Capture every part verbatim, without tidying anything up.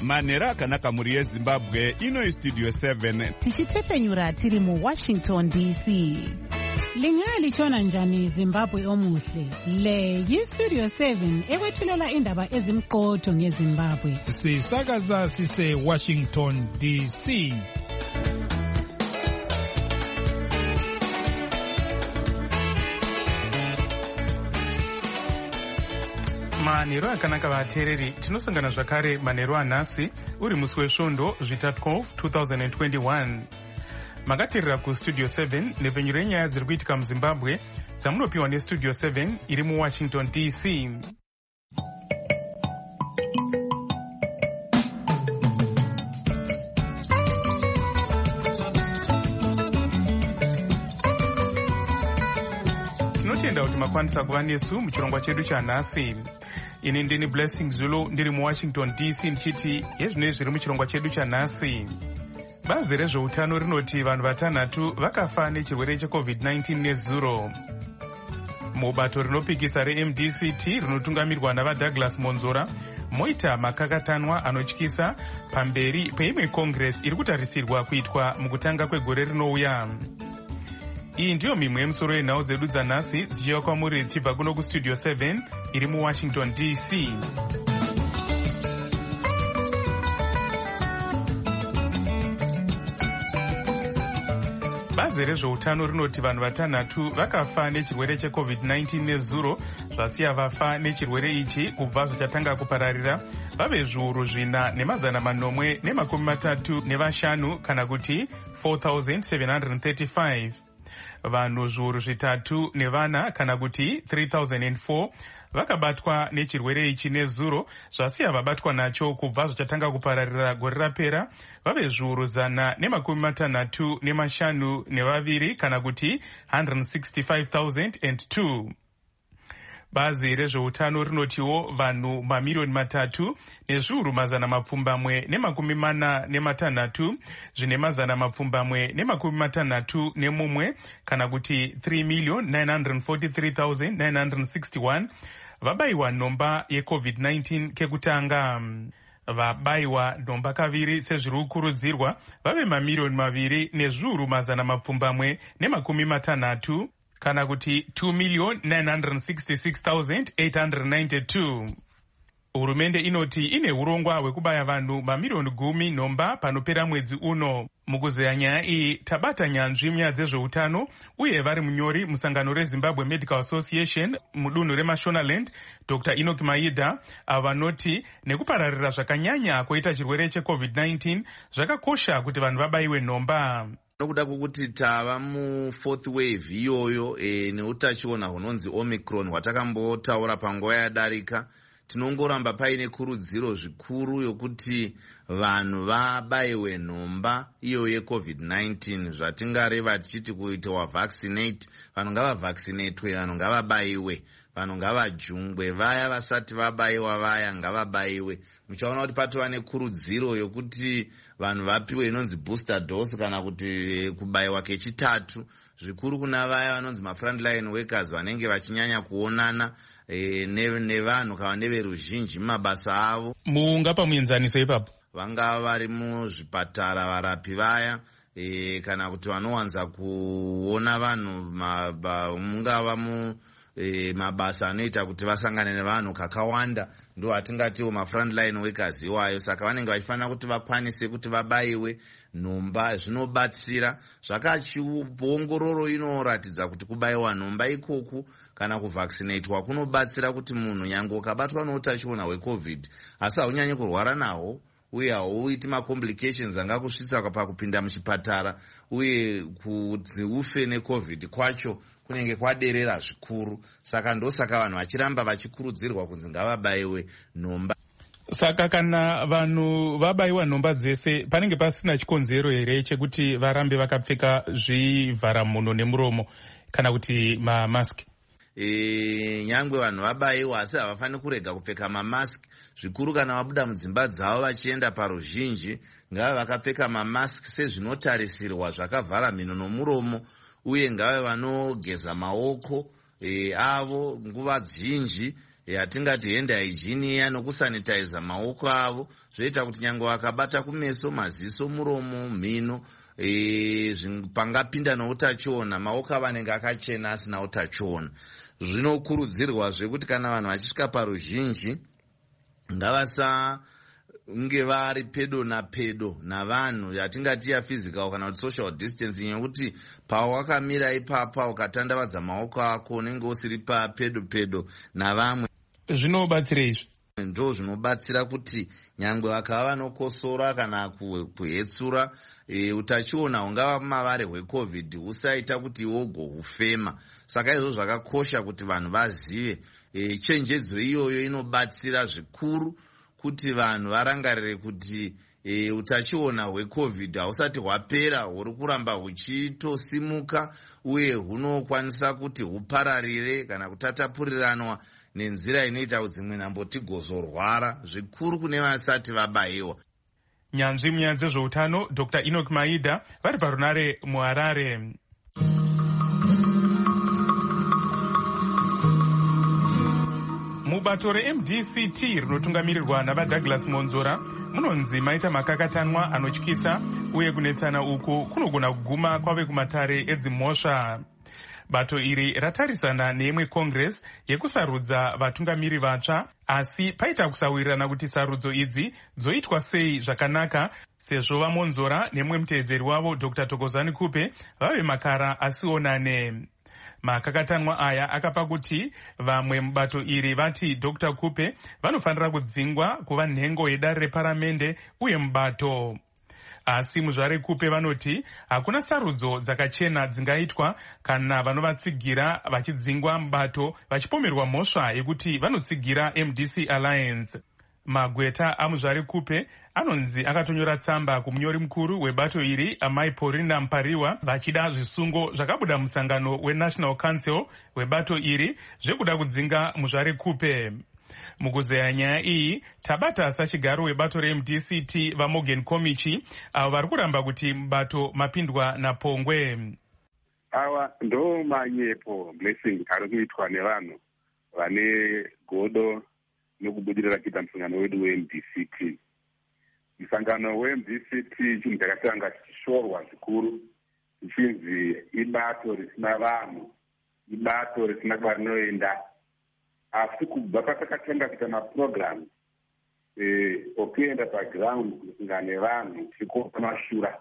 manhero akanaka mhuri yezimbabwe. Ino studio seven tichitefenyura tiri mu Washington D C. Lingalitshona njani Zimbabwe omuhle? Le yi-Studio seven ekwethulela indaba ezimqotho ngeZimbabwe. Sisakaza sise Washington D C. Manhero akanaka vateereri, tinosangana zvakare manhero anhasi uri musi wesvondo zvita twelve twenty twenty-one. Makateerera kustudio seven nepfenyuro yenyaya dziri kuitika muZimbabwe dzamunopiwa nestudio seven iri muWashington D C. Tinotenda kuti makwanisa kuva nesu muchirongwa chedu chanhasi. Ini ndini Blessing Zulu ndiri muWashington D C ndichiti yezvinoi zviri muchirongwa chedu chanhasi. Bazi rezveutano rinoti vanhu vatanhatu vakafa nechirwere checovid nineteen nezuro. Mubato rinopikisa reM D C T rinotungamirwa navaDouglas Monzora moita makakatanwa anotyisa pamberi peimwe congress iri kutarisirwa kuitwa mukutanga kwegore rinouya. Iyi ndiyo mimwe yemusoro yenhau dzedu dzanhasi dzichiuya kwamuri dzichibva kuno kustudio seven iri muWashington D C. Bazi rezveutano rinoti vanhu vatanhatu vakafa nechirwere checovid nineteen nezuro, zvasiya vafa nechirwere ichi kubva zvichatanga kupararira vave zviuru zvina nemazana manomwe nemakumi matatu nevashanu kana kuti four thousand seven hundred thirty-five. Vanhu zviuru zvitatu nevana kana kuti three thousand four vakabatwa nechirwere ichi nezuro, zvasiya vabatwa nacho kubva zvichatanga kupararira gore rapera vave zviuru zana nemakumi matanhatu nemashanu nevaviri kana kuti one hundred sixty-five thousand two. Bazi rezveutano rinotiwo vanhu mamiriyoni matatu nezviuru mazana mapfumbamwe nemakumi mana nematanhatu zvine mazana mapfumbamwe nemakumi matanhatu nemumwe kana kuti three million nine hundred forty-three thousand nine hundred sixty-one vabayiwa nhomba yecovid nineteen kekutanga. Vabayiwa nhomba kaviri sezviri kukurudzirwa vave mamiriyoni maviri nezviuru mazana mapfumbamwe nemakumi matanhatu kana kuti two million nine hundred sixty-six thousand eight hundred ninety-two. Hurumende inoti ine urongwa hwekubaya vanhu mamiriyoni gumi nhomba panopera mwedzi uno. Mukuzeya nyaya iyi tabata nyanzvi munyaya dzezveutano uye vari munyori musangano reZimbabwe Medical Association mudunhu reMashonaland Doctor Enoch Maida avo vanoti nekupararira zvakanyanya kwoita chirwere checovid nineteen zvakakosha kuti vanhu vabayiwe nhomba. Nokuda kwokuti tava mufourth wave iyoyo e, neutachiona hunonzi Omicron hwatakambotaura panguva yadarika, tinongoramba paine kurudziro zvikuru yokuti vanhu vabayiwe nhomba iyo yecovid nineteen, zvatingareva tichiti kuitwa vaccinate. Vanhu ngavavaccinatwe, vanhu ngavabayiwe, vanhu ngavajungwe, vaya vasati vabayiwa vaya ngavabayiwe. Muchaona kuti patova nekurudziro yokuti vanhu vapiwe inonzi booster dose kana kuti kubayiwa kechitatu, zvikuru kuna vaya vanonzi mafrontline workers vanenge vachinyanya kuonana e, nevanhu kana neveruzhinji mumabasa avo. Muungapa muenzaniso ipapo vangava vari muzvipatara varapi vaya e, kana kuti vanowanza kuona vanhu mungava mu E, mabasa anoita kuti vasangane nevanhu kakawanda, ndo atingatiwo mafrontline workers iwayo. Saka vanenge vachifanira kuti vakwanise kuti vabayiwe nhomba. Zvinobatsira zvakachiongororo inoratidza kuti kubayiwa nhomba ikoku kana kuvaccinatwa kunobatsira kuti munhu nyange ukabatwa neutachiona hwecovid asi haunyanyi kurwara naho uye hauiti macomplications angakusvitsa pakupinda muchipatara, uye kuti ufe necovid kwacho kunenge kwaderera zvikuru. Saka ndosaka vanhu vachiramba vachikurudzirwa kunzi ngavabayiwe nhomba. Saka kana vanhu vabayiwa nhomba dzese panenge pasina chikonzero here chekuti varambe vakapfeka zvivhara mhuno nemuromo kana kuti mamask? E, nyangwe vanhu vabayiwa asi havafaniri kurega kupfeka mamask, zvikuru kana vabuda mudzimba dzavo vachienda paruzhinji ngava vakapfeka mamask sezvinotarisirwa zvakavhara mhino nomuromo, uye ngave vanogeza maoko e, avo nguva zhinji yatingati hand hygiene iya nokusanitiza maoko avo, zvoita kuti nyange vakabata kumeso, maziso, muromo, mhino, e, pangapinda neutachiona maoko avo anenge akachena asina utachiona. Zvinokurudzirwazve kuti kana vanhu vachisvika paruzhinji ngavasa unge vari pedo napedo navanhu yatingati ya physical kana kuti social distancing, yekuti pawakamira ipapa ukatandavadza maoko ako unenge usiri papedo pedo navamwe. Zvinobatsira izvi ndo zvinobatsira kuti nyangwe vakava vanokosora kana kuhetsura e, utachiona ungava mavari hwecovid usaita kuti wogo hufema. Saka izvo zvakakosha kuti vanhu vazive. E, chenjedzo iyoyo inobatsira zvikuru kuti vanhu varangarire kuti e, utachiona hwecovid hausati hwapera, huri kuramba huchitosimuka uye hunokwanisa kuti hupararire kana kutatapuriranwa nenzira inoita kuti dzimwe nhambo tigozorwara, zvikuru kune vasati vabayiwa. Nyanzvi munyaya dzezveutano Doctor Enoch Maida vari parunare muHarare. Mubato re-M D C T rinotungamirirwa navaDouglas Monzora munonzi maita makakatanwa anotyisa uye kunetsana uku kunogona kuguma kwave kumatare edzimhosva. Bato iri ratarisana neimwe Congress yekusarudza vatungamiri vatsva, asi paita kusawirirana kuti sarudzo idzi dzoitwa sei zvakanaka, sezvo vaMonzora nemwe muteedzeri wavo Doctor Thokozani Kupe vave makara asionane. Makakatanwa aya akapa kuti vamwe mubato iri vati Doctor Kupe vanofanira kudzingwa kuva nhengo yedare reparamende uye mubato. Asi muzvare Kupe vanoti hakuna sarudzo dzakachena dzingaitwa kana vanovatsigira vachidzingwa mubato vachipomerwa mhosva yekuti vanotsigira M D C Alliance. Magweta amuzvare Kupe anonzi akatonyora tsamba kumunyori mukuru webato iri amai Paulina Mpariwa vachida zvisungo zvakabuda musangano weNational Council webato iri zvekuda kudzinga muzvare Kupe. Mukuzeya nyaya iyi tabata sachigaro webato re-M D C T vaMorgan Komichi avo vari kuramba kuti mubato mapindwa napongwe. Awa ndo manyepo blessing ari kuitwa nevanhu vane godo nokubudirira kuita musangano wedu we-M D C T. Musangano we-M D C T chinhu chakatanga chichishorwa zvikuru ichinzi ibato risina vanhu, ibato risina kwarinoenda. Asi kubva patakatanga kuita maprogramu eh, okuenda paground kusangana nevanhu tichikona mashura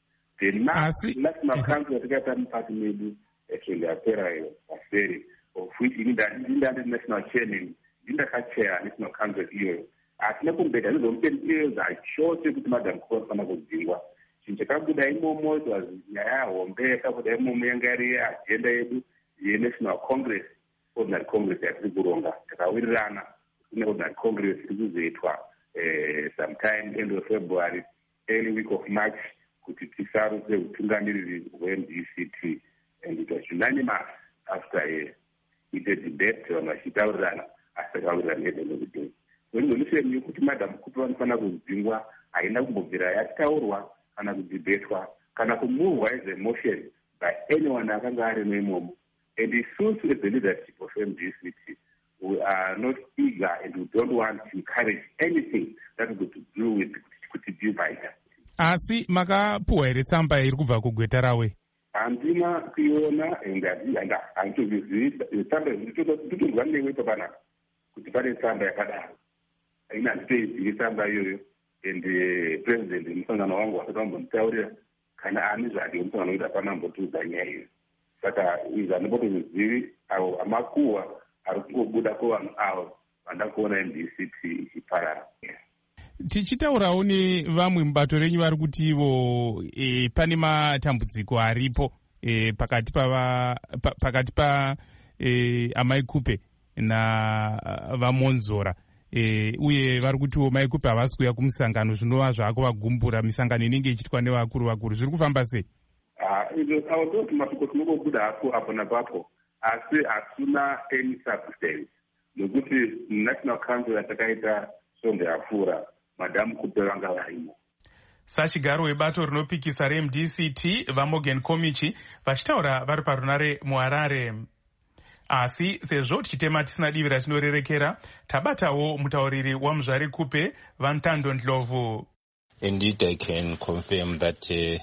national council yatakaita mukati medu actually yapera iyo paseri of which inda national chairman indakacheya national council iyoyo. Asi nekumbeta nezomupeniza chose kuti madam kufana kudzingwa chinhu chakabuda imomo nyaya hombe yakabuda imomo yanga iri yeagenda yedu yenational congress. Ordinary Congress yatiri kuronga takawirirana kune Ordinary Congress iri kuzoitwa eh, sometime end of February early week of March kuti tisarudze utungamiriri we-M D C T, and it was unanimous after a ite debate vanhu vachitaurirana asi takawirirana nedemo kudei. Resolution yokuti madam Kupe vanofanira kudzingwa haina kumbobvira yataurwa kana kudhibatwa kana kumuvwa as a motion by anyone akanga arimo imomo. And it seems as the leadership of M D C T, we are not eager and we don't want to encourage anything that is going to do with kuti divide. Asi makapuwa here tsamba iri kubva kugweta rawe? Handina kuiona and handitozivi tsamba nditondwa newe papanapa kuti pane tsamba yakadaro. Ina handitoizivi tsamba iyoyo, and president musangano wangu wasati vambonditaurira kana ani zvake musangano wedu hapana ambotiudza nyaya iyo. Saka izvi handimbotozivi avo amakuhwa ari kungobuda kuvanhu avo vanda kuona M D C T ichiparara. Tichitaurawo nevamwe mubato renyu vari kuti ivo e, pane matambudziko aripo e, pakati pa pakati pa e, amai Kupe navaMonzora e, uye vari kutiwo mai Kupe havasi kuuya kumusangano zvinova zvaakuvagumbura misangano inenge ichiitwa nevakuru vakuru. Zviri kufamba sei? Izvo autoti matuko tinogobuda hapo apo napapo asi hasina any substance nokuti national council yatakaita songe yapfuura madam Kupe vanga varimo. Sachigaro webato rinopikisa re-M D C T vaMorgan Komichi vachitaura vari parunare muHarare. asi sezvo tichitema tisina divi ratinorerekera, tabatawo mutauriri waMuzvare Kupe, Vantando Ndlovu. Indeed, I can confirm that uh,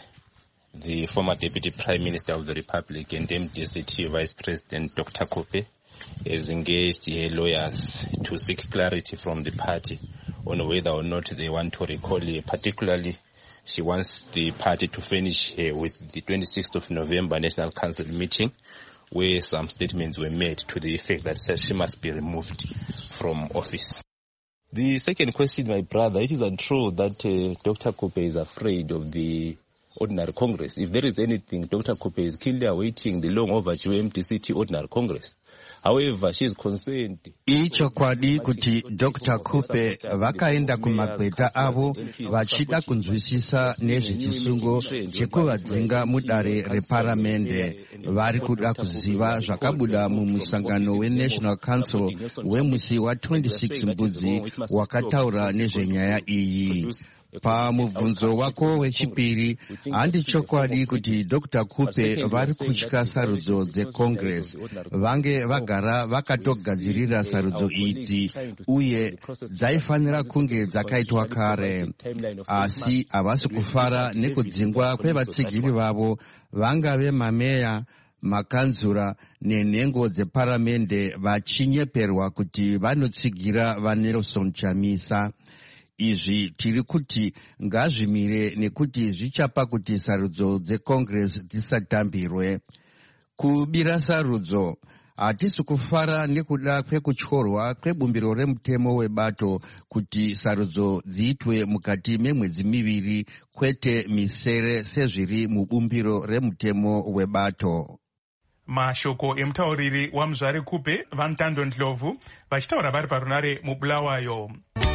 the former Deputy Prime Minister of the Republic and M D C T Vice President Doctor Kupe has engaged her lawyers to seek clarity from the party on whether or not they want to recall her. Particularly, she wants the party to finish uh, with the twenty-sixth of November National Council meeting, where some statements were made to the effect that says she must be removed from office. The second question, my brother, it is untrue that uh, Doctor Kupe is afraid of the Ordinary Congress. If there is anything, Doctor Kupe is keenly awaiting the long overdue M D C T Ordinary Congress. However, she is concerned. Ichokwadi kuti Doctor Kupe vakaenda kumagweta avo vachida kunzwisisa nezvechisungo chekuvadzinga mudare reparamende. Vari kuda kuziva zvakabuda mumusangano weNational Council wemusi wa twenty-six Mbudzi wakataura nezvenyaya iyi. Pamubvunzo wako wechipiri, handi chokwadi kuti Doctor Kupe vari kutya sarudzo dzeCongress. Vange vagara vakatogadzirira sarudzo idzi uye dzaifanira kunge dzakaitwa kare. Asi havasi kufara nekudzingwa kwevatsigiri vavo, vangave mameya, makanzura nenhengo dzeparamende vachinyeperwa kuti vanotsigira vaNelson Chamisa. Izvi tiri kuti ngazvimire nekuti zvichapa kuti sarudzo dzeCongress dzisatambirwe. Kubira sarudzo, hatisi kufara nekuda kwekutyorwa kwebumbiro remutemo webato kuti sarudzo dziitwe mukati memwedzi miviri, kwete misere sezviri mubumbiro remutemo webato. Mashoko emutauriri waMuzvare Kupe, Vantando Ndlovu, vachitaura vari parunare muBulawayo.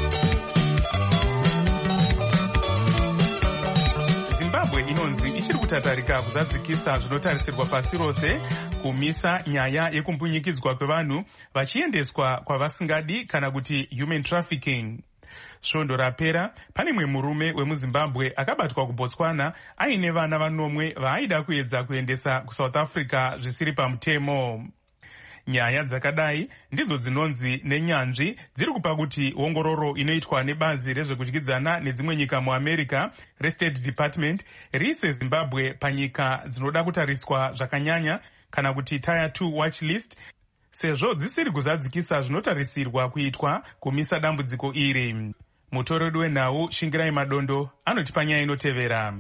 Zimbabwe inonzi ichiri kutatarika kuzadzikisa zvinotarisirwa pasi rose kumisa nyaya yekumbunyikidzwa kwevanhu vachiendeswa kwavasingadi kana kuti human trafficking. Svondo rapera, pane mwe murume wemuZimbabwe akabatwa kuBotswana aine vana vanomwe vaaida kuedza kuendesa kuSouth Africa zvisiri pamutemo. Nyaya dzakadai ndidzo dzinonzi nenyanzvi dziri kupa kuti ongororo inoitwa nebazi rezvekudyidzana nedzimwe nyika muAmerica reState Department riise Zimbabwe panyika dzinoda kutariswa zvakanyanya kana kuti Tier two watch list, sezvo dzisiri kuzadzikisa zvinotarisirwa kuitwa kumisa dambudziko iri. Mutorodi wenhau Shingirai Madondo anotipa nyaya inotevera.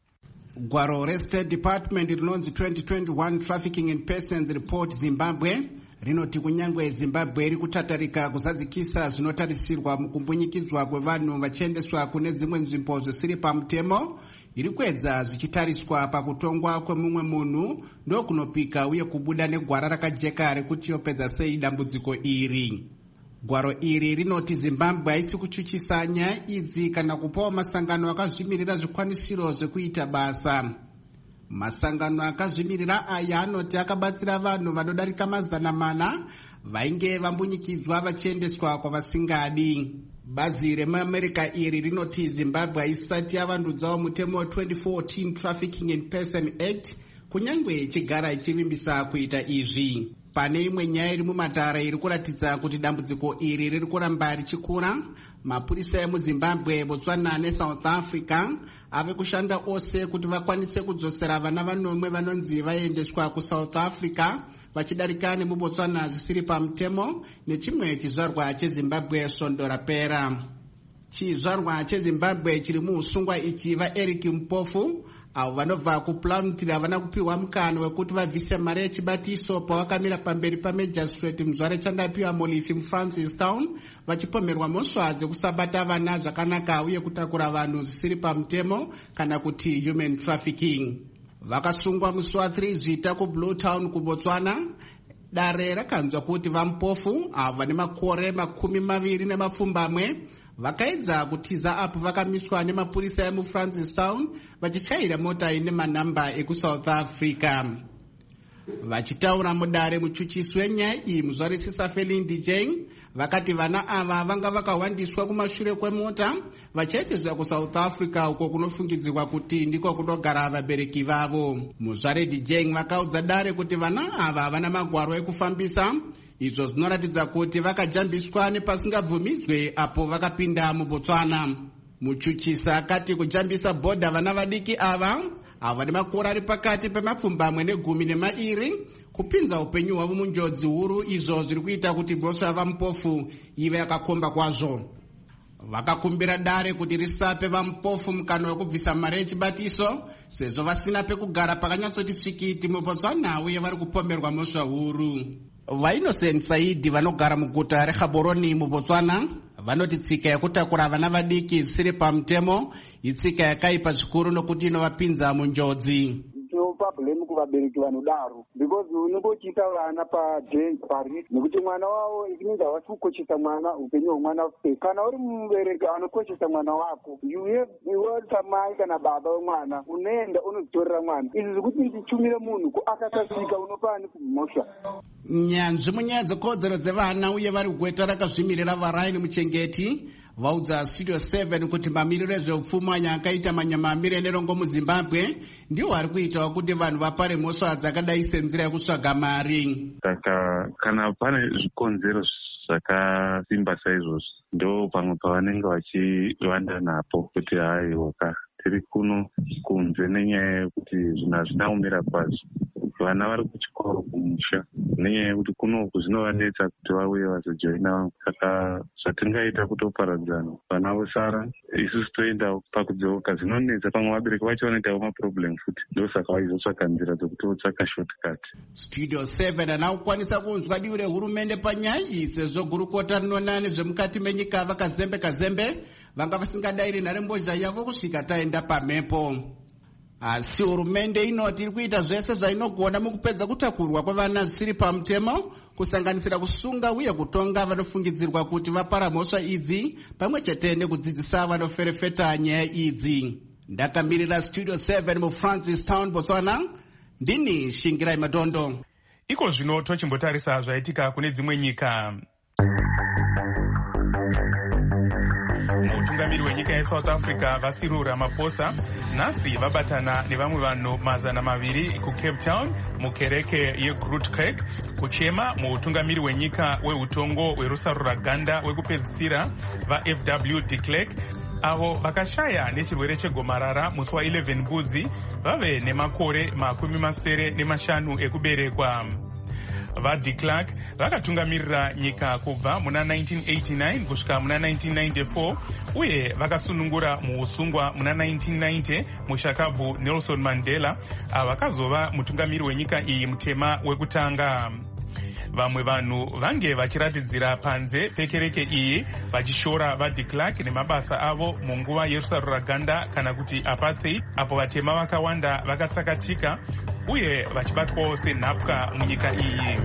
Gwaro reState Department rinonzi twenty twenty-one Trafficking in Persons Report Zimbabwe rinoti kunyangwe Zimbabwe iri kutatarika kuzadzikisa zvinotarisirwa mukumbunyikidzwa kwevanhu vachiendeswa kune dzimwe nzvimbo zvisiri pamutemo, iri kwedza zvichitariswa pakutongwa kwemumwe munhu ndokunopika uye kubuda negwara rakajeka rekuti yopedza sei dambudziko iri. Gwaro iri rinoti Zimbabwe haisi kuchuchisa nyaya idzi kana kupawo masangano akazvimirira zvikwanisiro zvekuita basa. Masangano akazvimirira aya anoti akabatsira vanhu vanodarika mazana mana vainge vambunyikidzwa vachiendeswa kwavasingadi. Bazi remuAmerica iri rinoti Zimbabwe haisati yavandudzawo mutemo wa twenty fourteen Trafficking in Person Act, kunyangwe ichigara ichivimbisa kuita izvi. Pane imwe nyaya iri mumatare iri kuratidza kuti dambudziko iri riri kuramba richikura. Mapurisa emuZimbabwe, Botswana neSouth Africa ave kushanda ose kuti vakwanise kudzosera vana vanomwe vanonzi vaendeswa kuSouth Africa vachidarika nemuBotswana zvisiri pamutemo nechimwe chizvarwa cheZimbabwe svondo rapera. Chizvarwa cheZimbabwe chiri muusungwa ichi vaEric Mpofu avo vanobva kuPlumtree havana kupiwa mukana wekuti vabvise mari yechibatiso pavakamira pamberi paMagistrate Muzvare Chandapiwa Molifi muFrancistown vachipomerwa mhosva dzekusabata vana zvakanaka uye kutakura vanhu zvisiri pamutemo kana kuti human trafficking. Vakasungwa musi wa three Zvita kuBluetown kuBotswana. Dare rakanzwa kuti vaMpofu avo vane makore makumi maviri nemapfumbamwe vakaedza kutiza apo vakamiswa nemapurisa emuFrancistown vachichaira mota ine manhamba ekuSouth Africa. Vachitaura mudare muchuchisi wenyaya iyi muzvarisisa Felin D J vakati vana ava vanga vakawandiswa kumashure kwemota vachaendeswa kuSouth Africa uko kunofungidzirwa kuti ndiko kunogara vabereki vavo. Muzvare D J vakaudza dare kuti vana ava vana magwaro ekufambisa, izvo zvinoratidza kuti vakajambiswa nepasingabvumidzwe apo vakapinda muBotswana. Muchuchisa akati kujambisa bhodha vana vadiki ava ava vane makore ari pakati pemapfumbamwe negumi nemairi kupinza upenyu hwavo munjodzi huru, izvo zviri kuita kuti bhosva vamupofu ive yakakomba kwazvo. Vakakumbira dare kuti risape vamupofu mukana wekubvisa mari yechibatiso sezvo vasina pekugara pakanyatsoti svikiti muBotswana uye vari kupomerwa mhosva huru. VaInnocent Saidi vanogara muguta reGaborone muBotswana vanoti tsika yekutakura vana vadiki zvisiri pamutemo itsika yakaipa zvikuru nokuti inovapinza munjodzi. Problem kuvabereki vanodaro because unongochita vana padense pari nekuti mwana wavo ikinza wasi kukochesa mwana upenyu hwemwana kana uri mubereki anokochesa mwana wako iwe samai kana baba wemwana unoenda unodzitorera mwana izvi zvekuti ndichumire munhu akasasvika unopani kumhosva. Nyanzvi munyaya dzekodzero dzevana uye vari kugweta rakazvimirira varaini muchengeti vaudza Studio seven kuti mamiriro ezveupfumi akaita manyamamire nerongo muZimbabwe ndiwo ari kuitawo kuti vanhu vapare mhosva dzakadai senzira yekusvaga mari. Saka kana pane zvikonzero zvakasimba saizvozvo ndo pamwe pavanenge vachivanda napo kuti hai waka tiri kuno kunze nenyaya yekuti zvinhu hazvina kumira kwazvo. Vana vari kuchikoro kumusha nenyaya yekuti kunoku zvinovanetsa kuti vauye vazojoina vamwe. Saka zvatingaita kutoparadzana vana vosara isusu toenda pakudzeuka zvinonetsa. Pamwe vabereki vacho vanoitawo maproblem futi ndosaka vaizotsvaka nzira dzokuti votsvaka shortcut. Studio seven anakukwanisa kunzwa divi rehurumende panyaya iyi sezvo gurukota rinoona nezvemukati menyika vakazembe kazembe vanga vasingadairi nharembozha yavo kusvika taenda pamhepo. Asi hurumende inoti iri kuita zvese zvainogona mukupedza kutakurwa kwevana zvisiri pamutemo kusanganisira kusunga uye kutonga vanofungidzirwa kuti vapara mhosva idzi pamwe chete nekudzidzisa vanoferefeta nyaya idzi. Ndakamirira Studio seven muFrancis Town, Botswana, ndini Shingirai Madondo. Iko zvino tochimbotarisa zvaitika kune dzimwe nyika. Mutungamiri wenyika yeSouth Africa Cyril Ramaphosa nhasi vabatana nevamwe vanhu mazana maviri kuCape Town mukereke yeGrootkerk kuchema muutungamiri wenyika weutongo hwerusarura ganda wekupedzisira vaF W de Klerk avo vakashaya nechirwere chegomarara musi wa11 Budzi vave nemakore makumi masere nemashanu ekuberekwa. VaDe Klerk vakatungamirira nyika kubva muna nineteen eighty-nine kusvika muna nineteen ninety-four uye vakasunungura muusungwa muna nineteen ninety mushakabvu Nelson Mandela avakazova mutungamiri wenyika iyi mutema wekutanga. Vamwe vanhu vange vachiratidzira panze pekereke iyi vachishora vaDe Klerk nemabasa avo munguva yerusarura ganda kana kuti apartheid apo vatema vakawanda vakatsakatika uye vachibatwawo senhapwa munyika iyi.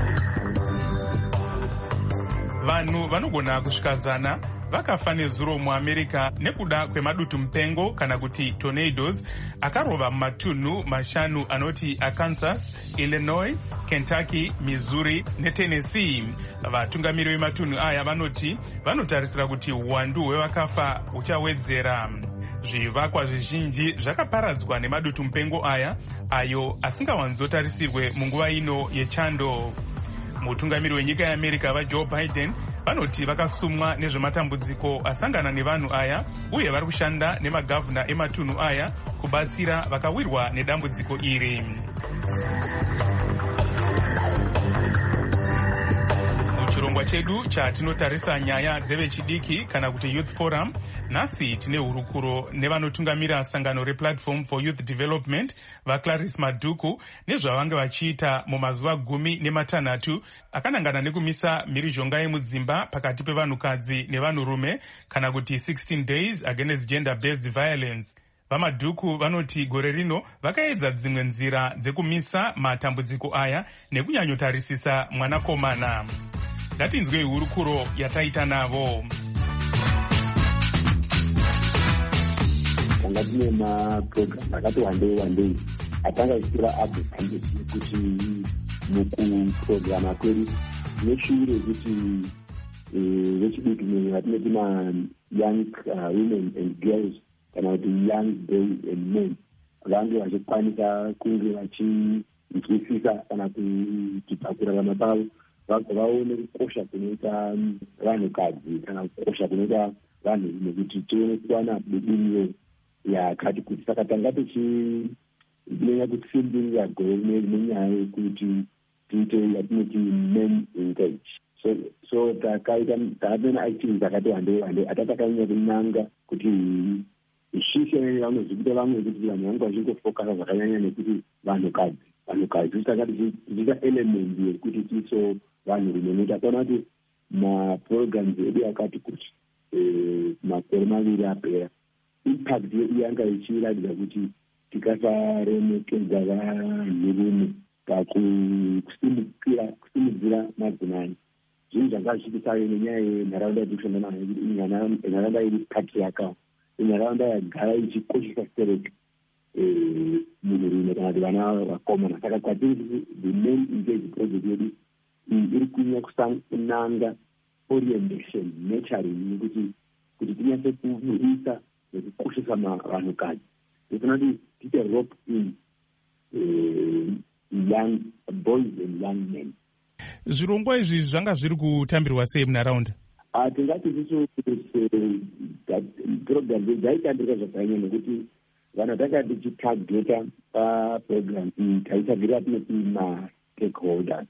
Vanhu vanogona kusvika zana vakafa nezuro muAmerica nekuda kwemadutu mupengo kana kuti tornadoes akarova mumatunhu mashanu anoti aKansas, Illinois, Kentucky, Missouri neTennessee. Vatungamiri vematunhu aya vanoti vanotarisira kuti uwandu hwevakafa huchawedzera. Zvivakwa zvizhinji zvakaparadzwa nemadutu mupengo aya ayo asingawanzotarisirwe munguva ino yechando. Mutungamiri wenyika yeAmerica vaJoe Biden vanoti vakasumwa nezvematambudziko asangana nevanhu aya uye vari kushanda nemagavhuna ematunhu aya kubatsira vakawirwa nedambudziko iri. Muchirongwa chedu chatinotarisa nyaya dzevechidiki kana kuti Youth Forum, nhasi tine hurukuro nevanotungamira sangano rePlatform for Youth Development vaClarice Maduku nezvavange vachiita mumazuva gumi nematanhatu akanangana nekumisa mhirizhonga yemudzimba pakati pevanhukadzi nevanhurume kana kuti sixteen days against gender based violence. VaMaduku vanoti gore rino vakaedza dzimwe nzira dzekumisa matambudziko aya nekunyanyotarisisa mwanakomana. Ngatinzwe hurukuro yataita navo. Tanga tine maprogramu akati wandei wandei atanga achitora advantage yekuti mukuprograma kwedu neshure kuti vechidiki munhu vatinoti ma-young women and girls kana kuti young boys and men vange vachikwanisa kunge vachinzwisisa kana kuti pakurarama pavo vaone kukosha kunoita vanhukadzi kana kukosha kunoita vanhu nekuti tione kuwana budiriro yakati kuti saka tanga tichinyanya kutsimbirira gore nenyaya yekuti tiite yatinoti men engage so so takaita taatona activities akati wandei wandei atatakanyanya kunanga kuti shishe vanozvikuita vamwe kuti vanhu vange vachingofokasa zvakanyanya nekuti vanhukadzi vanhukadzi takati tichiita element yekuti tiso vanhu rume takaona kuti maprograms edu akati kuti makore maviri apera impact yedu yanga ichiratidza kuti tikasaremekedza vanhurume pakusimudzira kusimudzira madzimai zvinhu zvanga zvichisayo nenyaya yenharaunda yekushanda nayo kuti nharaunda iri patriarchal nharaunda yagara ichikoshesa stereke munhurume kana kuti vana vakomana saka kwatiri the main engage project yedu iri kunyanya kunanga orientation nurturing yekuti kuti tinyase kuburisa nekukoshesa vanhukadzi tofana kuti tiite rope in young boys and young men. Zvirongwa izvi zvanga zviri kutambirwa sei munharaunda? Tingati tisu program dzaitambirwa zvakanyanya nekuti vanhu tanga tichitageta paprogram iyi taitageta tinoti ma-stakeholders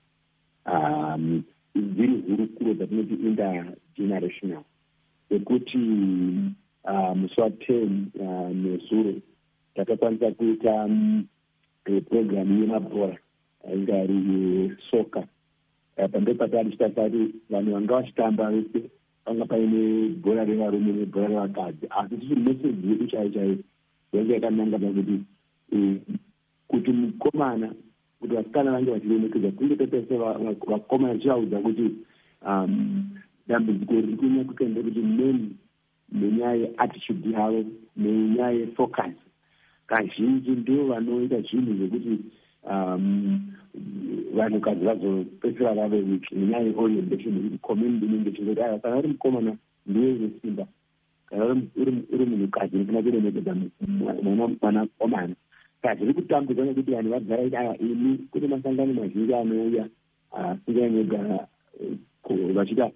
dziri hurukuro dzatinoti intergenerational ekuti musi waten nezuro takakwanisa kuita program yemabhora ainga ari yesoka pamberi patari chitatati vanhu vanga vachitamba vese panga paine bhora revarume nebhora revakadzi asi tichi meseji yedu chaiyo chaiyo yanga yakananga pakuti kuti mukomana kuti vasikana vange vachiremekedza kunge totese vakomana tichivaudza kuti dambudziko riri kunyanya kutoenda kuti men nenyaya yeattitude yavo nenyaya yefocus kazhinji ndio vanoita zvinhu zvekuti vanhukadzi vazopedzisira vave wiki nenyaya yeorientation yekuti community inenge chingoti aya kana uri mukomana ndiwe wesimba kana uri munhukadzi nofana kuremekedza mwanakomana saka zviri kutambudza nekuti vanhu vagara iti aya ini kune masangano mazhinji anouya singanyegara vachiita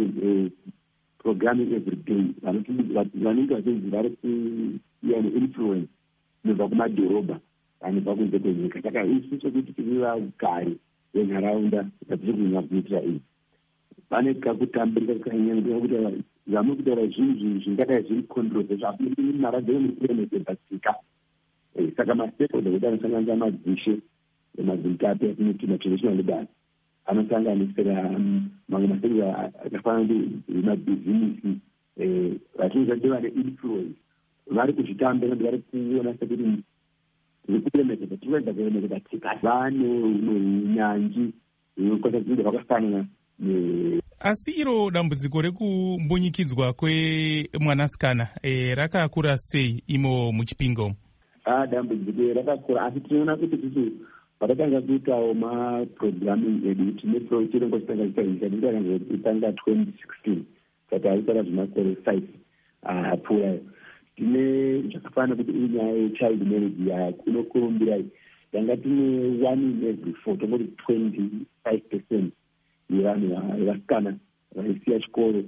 programming every day vanenge vachinzi vari kuiya neinfluence inobva kumadhorobha vanobva kunze kwenyika saka isu chekuti tiri vagari venharaunda vatiri kunyanya kuitira izvi pane kakutambirika kakanyanya kuti zvamu kutaura zvinhu zvingadai zviri controversial asi mara dzeve muri kuremekedza tsika saka mastakeholder kuti anosanganisa madzishe emazimutape atinoti matraditional leaders anosanganisira mamwe mastakeholder akafanana nemabhizinisi vachinzi vache vane influence vari kuzvitambira vari kuona sekuti tiri kuremekedza tinoedza kuremekedza tsika vane umwe unyanzvi kwata zvinhu zvakafanana. Asi iro dambudziko rekumbunyikidzwa kwemwanasikana e, rakakura sei imo muchipingo? Ah, dambudziko rakakura asi tinoona kuti tisu patakanga kuitawo maprogramming edu tine chirongwa chitanga chitanga chitanga twenty sixteen tataisara zvemakore five apfuurayo tine zvakafanana kuti iri nyaya yechild marriage yaya kunokurumbira yanga tine one in every four tongoti twenty five percent yevanhu vasikana vaisiya chikoro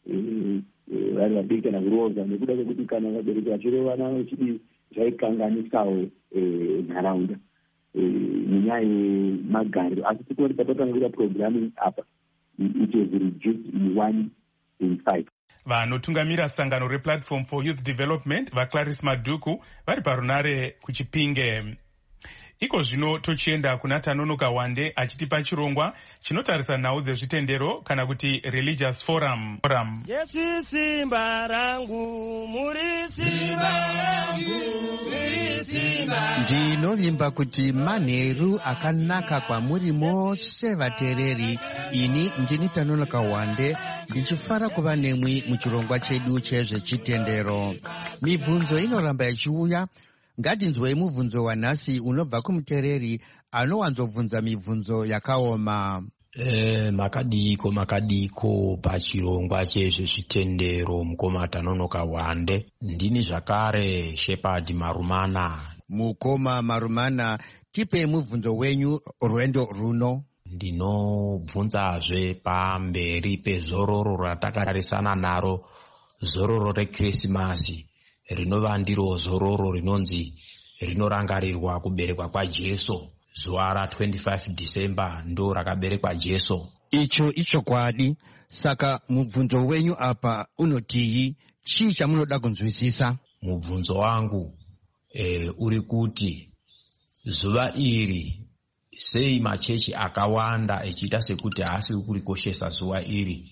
vari vadiki kana kuroza nekuda kwekuti kana vabereki vachirevana vachidi zvaikanganisawo nharaunda nenyaya yemagariro asi tikoti patatanga kuita programming apa it was reduced in one in five. Vanotungamira sangano replatform for youth development vaClarice Madhuku vari parunare kuchipinge. Iko zvino tochienda kuna Tanonoka Wande achitipa chirongwa chinotarisa nhau dzezvitendero kana kuti religious forum. forum. Jesu simba rangu, muri simba rangu, muri simba. Ndinovimba kuti manheru akanaka kwamuri mose vateereri. Ini ndini Tanonoka Wande ndichifara kuva nemwi muchirongwa chedu chezvechitendero. Mibvunzo inoramba ichiuya. Ngatinzwei mubvunzo wanhasi unobva kumuteereri anowanzobvunza mibvunzo yakaoma. E, makadiko makadiko pachirongwa chezvezvitendero mukoma Tanonoka Wande. Ndini zvakare Shepherd Marumana. Mukoma Marumana, tipe mubvunzo wenyu rwendo runo. Ndinobvunzazve pamberi pezororo ratakatarisana naro, zororo rekrisimasi, rinova ndiro zororo rinonzi rinorangarirwa kuberekwa kwaJesu. Zuva ra twenty-five December ndo rakaberekwa Jesu. Icho ichokwadi. Saka mubvunzo wenyu apa unotii? Chii chamunoda kunzwisisa? Mubvunzo wangu e, uri kuti zuva iri sei machechi akawanda echiita sekuti haasi kurikoshesa zuva iri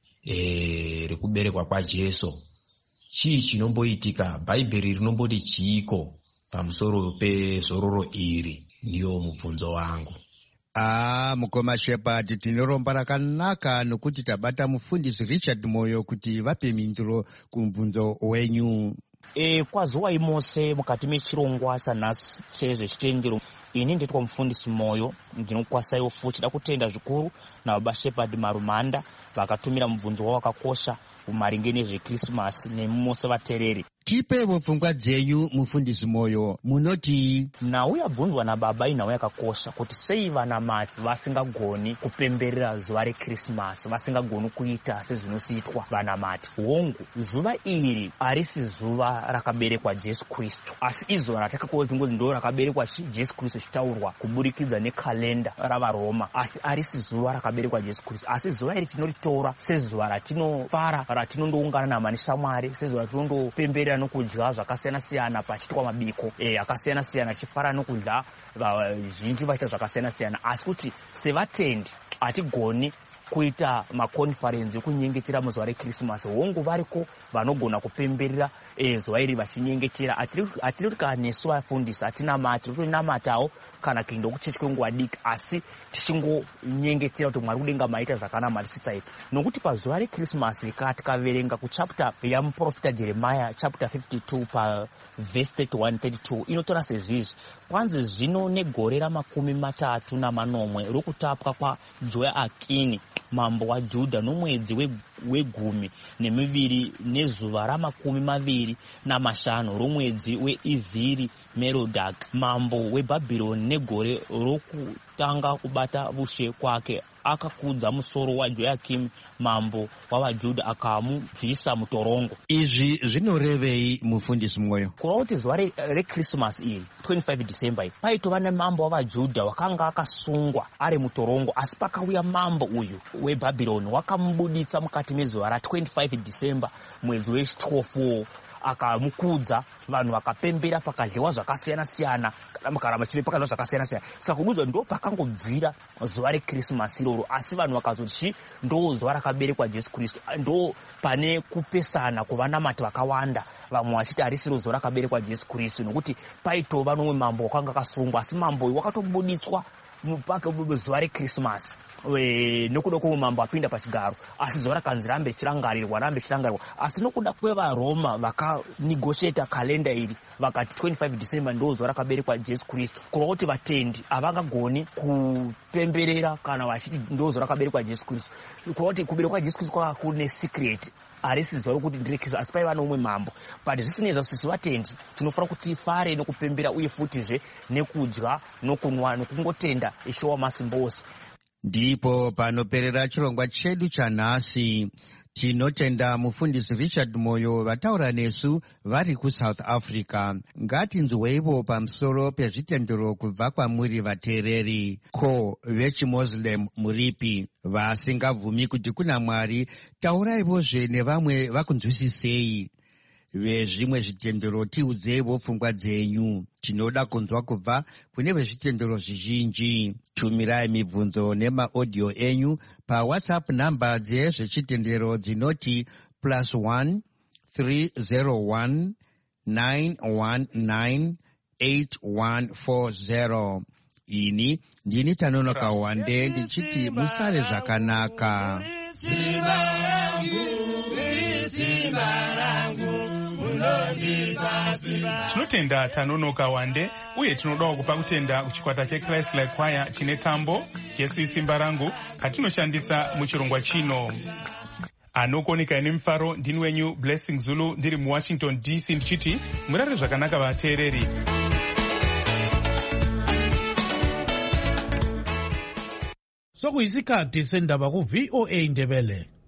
e, rekuberekwa kwaJesu. Chii chinomboitika? Bhaibheri rinomboti chiiko pamusoro pezororo iri? Ndiyo mubvunzo wangu. Ah, mukoma Shepherd, tinoromba rakanaka nokuti tabata mufundisi Richard Moyo kuti vape mhinduro kumubvunzo wenyu. E, kwazuva imose mukati mechirongwa chanhasi chezvechitendero, ini nditwa mufundisi Moyo ndinokwasaiwo futi da kutenda zvikuru nababa Shepherd Marumanda vakatumira mubvunzo wavo wakakosha maringe nezvekrisimasi nemumose vateereri. Tipewo pfungwa dzenyu mufundisi Moyo, munoti nhau yabvunzwa nababa inhau yakakosha kuti sei vanamati vasingagoni kupemberera zuva rekrisimasi, vasingagoni kuita sezvinosiitwa vanamati. Hongu, zuva iri harisi zuva rakaberekwa Jesu Kristu, asi izuva ratakakuti ndo rakaberekwa Jesu Kristu chitaurwa kuburikidza nekalenda ravaroma, asi harisi zuva rakaberekwa Jesu Kristu. Asi zuva iri tinoritora sezuva ratinofara, ratinondoungana namani shamwari, sezuva ratinondopemberera nokudya zvakasiyana siyana pachitwa mabiko e, akasiyana siyana chifara nokudya vazhinji vachiita zvakasiyana siyana. Asi kuti sevatendi hatigoni kuita makonferensi ekunyengetera muzuva rekrisimasi. Hongu variko vanogona kupemberera e, zuva iri vachinyengetera. Hatiri kuti kana nesu vafundisi hatina mati, totinamatawo kana kuenda kuchechi kwenguva diki, asi tichingonyengetera kuti Mwari kudenga maita zvakanaka tichisaita. Nokuti pazuva rekrisimasi rikati tikaverenga kuchapter yamuprofita Jeremiah chapter fifty-two pa verse thirty-one thirty-two inotora sezvizvi: kwanzi zvino negore ramakumi matatu namanomwe rokutapwa kwaJoyakini mambo waJudha, nomwedzi wegumi nemiviri nezuva ramakumi maviri namashanu romwedzi weIvhiri Merodhac mambo weBhabhironi, negore rokutanga kubata ushe kwake, akakudza musoro waJoyakimu mambo wavaJudha akamubvisa mutorongo. Izvi zvinorevei mufundisi Moyo? Kureva kuti zuva rekrisimasi iri twenty-five December iri paitova nemambo wavaJudha wakanga akasungwa ari mutorongo, asi pakauya mambo uyu weBhabhironi wakamubuditsa mukati mezuva ra twenty-five December mwedzi wechitwofu, akamukudza, vanhu vakapembera, pakadyiwa zvakasiyana siyana, makaramba chive pakadyiwa zvakasiyana siyana. Saka kubudzwa ndo pakangobvira zuva rekrisimasi iroro, asi vanhu vakazoti ndo zuva rakaberekwa Jesu Kristu, ndo pane kupesana kuvanamati vakawanda, vamwe vachiti harisiro zuva rakaberekwa Jesu Kristu nokuti paitova nomwe mambo wakanga akasungwa, asi mambo uyu wakatobuditswa mupaka zuva rekrisimasi nokuda kwomwe mambo apinda pachigaro, asi zuva rakanzi rambe chirangarirwa rambe chirangarirwa. Asi nokuda kwevaroma vakanegotiata kalenda iri vakati twenty-five December ndo zuva rakaberekwa Jesu Kristu, kureva kuti vatendi havangagoni kupemberera kana vachiti ndo zuva rakaberekwa Jesu Kristu, kureva kuti kuberekwa Jesu Kristu kwanga kune secret, harisi zuva rokuti ndire Kristu, asi paiva nomwe mambo. But zvisinei zvacho sisi vatendi tinofanira kuti tifare nokupembera uye futizve nekudya nokunwa nokungotenda Ishe Wamasimba Ose. Ndipo panoperera chirongwa chedu chanhasi. Tinotenda mufundisi Richard Moyo vataura nesu vari kuSouth Africa. Ngatinzweivo pamusoro pezvitendero kubva kwamuri vateereri. Ko vechiMuslim muripi? Vasingabvumi kuti kuna Mwari, tauraivozve nevamwe vakunzwisisei. Vezvimwe zvitendero tiudzeivo pfungwa dzenyu. Tinoda kunzwa kubva kune vezvitendero zvizhinji. Tumirai mibvunzo nemaaudio enyu paWhatsApp namba dzezvechitendero dzinoti plus one three zero one nine one nine eight one four zero. Ini ndini Tanonoka Wande ndichiti musare zvakanaka. Simba rangu, simba rangu, tinotenda Tanonoka Wande uye tinodawo kupa kutenda kuchikwata cheChrist Like Choir chine tambo Jesu Simba Rangu katinoshandisa muchirongwa chino. Anokonika ine mufaro ndini wenyu Blessing Zulu ndiri muWashington D C ndichiti murare zvakanaka vateereri. Sokuyisikhathi sendaba ku V O A Ndebele.